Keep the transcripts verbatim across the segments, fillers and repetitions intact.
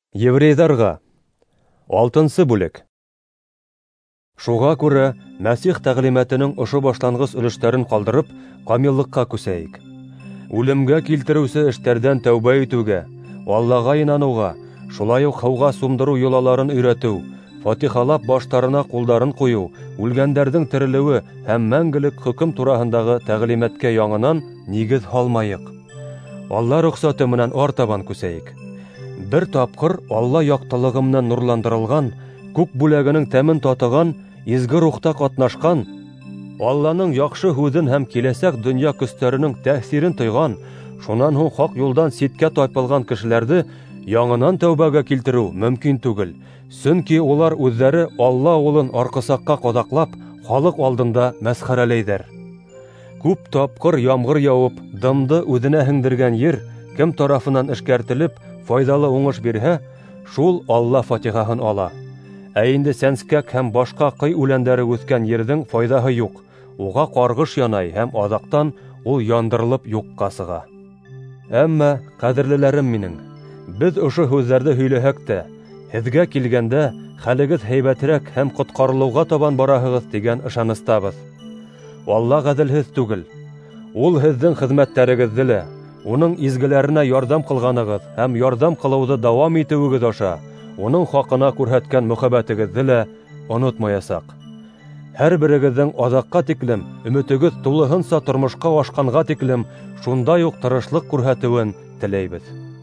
Еврейдарға. Алтынсы бүлек. Шуға күрә Мәсих тәгълиматының ошо башлангыч өлештәрен калдырып, камиллыкка күсәйек. Үлемгә килтерүсе эштәрдән тәүбә итүгә, Аллага инануга, шулай ук һауга сумдыру йолаларын өйрәтү, фатихалап баштарына кулдарын кую, үлгәндәрнең терелеүе һәм мәңгелек хөкем тураһындагы тәгълиматкә яңанан нигез һалмайык. Алла рөхсәте менән артабан күсәйек. Бер тапкыр Алла яктылыгы менән нурландырылган, күк бүләгенең тәмен татыган, изге рухта катнашкан, Алланың яхшы һүзен һәм киләсәк дөнья көстәренең тәэсирен тойган, шуннан һуң хак юлдан ситкә тайпылган кешеләрне яңанан тәүбәгә килтерү мөмкин түгел. Сөнки улар үзләре Алла улын аркысакка кадаклап, халык алдында мәсхәрәләйдер. Күп тапкыр ямгыр явып, дымды үзенә һеңдергән ер, кем тарафынан эшкәртелеп, файдалы уңыш бирһә, шул Алла фатихаһын ала. Ә инде сәнскәк һәм башка кый үләндәре үскән ердең файдаһы юк. Уга каргыш янай һәм адактан ул яндырылып юкка сыга. Әмма, кадерлеләрем минең, без ошо һүзләрне һөйләһәк тә, һезгә килгәндә хәлегез һәйбәтрәк һәм коткарылуга табан бараһыгыз дигән ышаныстабыз. Алла гаделһез түгел. Ул һезнең хезмәттәрегезне лә, уның изгеләренә ярдәм кылганыгыз һәм ярдәм кылуды дәвам итүегез аша, уның хакына күрһәткән мөхәббәтегезне лә онытмаясак. Һәр берегезнең азакка тиклем, өмөтегез тулыһынса тормышка ашканга тиклем, шундай ук тырышлык күрһәтүен теләйбез.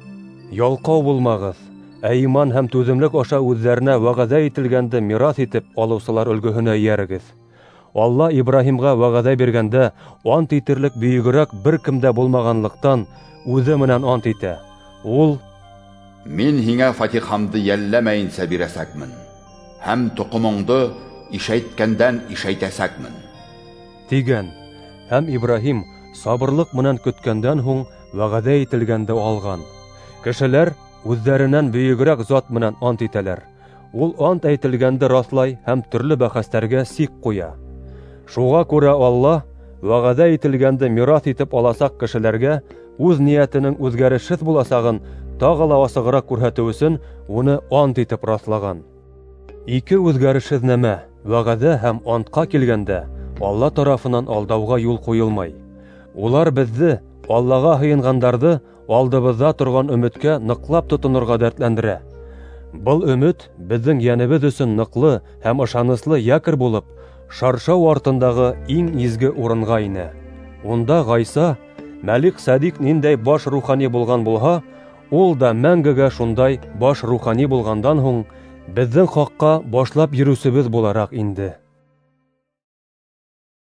Ялкау булмагыз, ә иман һәм түземлек аша үзләренә вәгъдә ителгәнде мирас итеп алучылар өлгөһенә иярегез. Алла Ибраһимга вәгъдә биргәндә, ант итерлек бөегрәк бер кемдә булмаганлыктан үзе менән ант итә. Ул: «Мин һиңә фатихамды йәлләмәйенсә бирәсәкмен, һәм тоҡомоңдо ишәйткәндән ишәйтәсәкмен» тигән. Һәм Ибраһим сабырлык менән көткәндән һуң вәгъдә ителгәнде алган. Кешеләр үзләренән бөегрәк зат менән ант итәләр. Ул ант әйтелгәнде раслай һәм төрле бәхәстәргә сик куя. Шуға күрә Алла вәгъдә ителгәнде мирас итеп аласак кешеләргә үз ниятенең үзгәрешсез буласагын тагы ла асыграк күрһәтү өсөн уны ант итеп раслаган. Ике үзгәрешсез нәмә, вәгъдә һәм антка килгәндә, Алла тарафынан алдауга юл куелмай. Улар безне, Аллага һыйынгандарны, алдыбызда торган өмөткә ныклап тотынырга дәртләндерә. Был өмет безнең янебез өсөн ныклы һәм ышаныслы якорь булып, шаршау артындагы иң изге урынга инә. Унда Гайса, Мәлик Садик ниндәй баш рухани булган булһа, ул да мәңгегә шундай баш рухани булгандан һуң, безнең хакка башлап йөрүсебез буларак инде.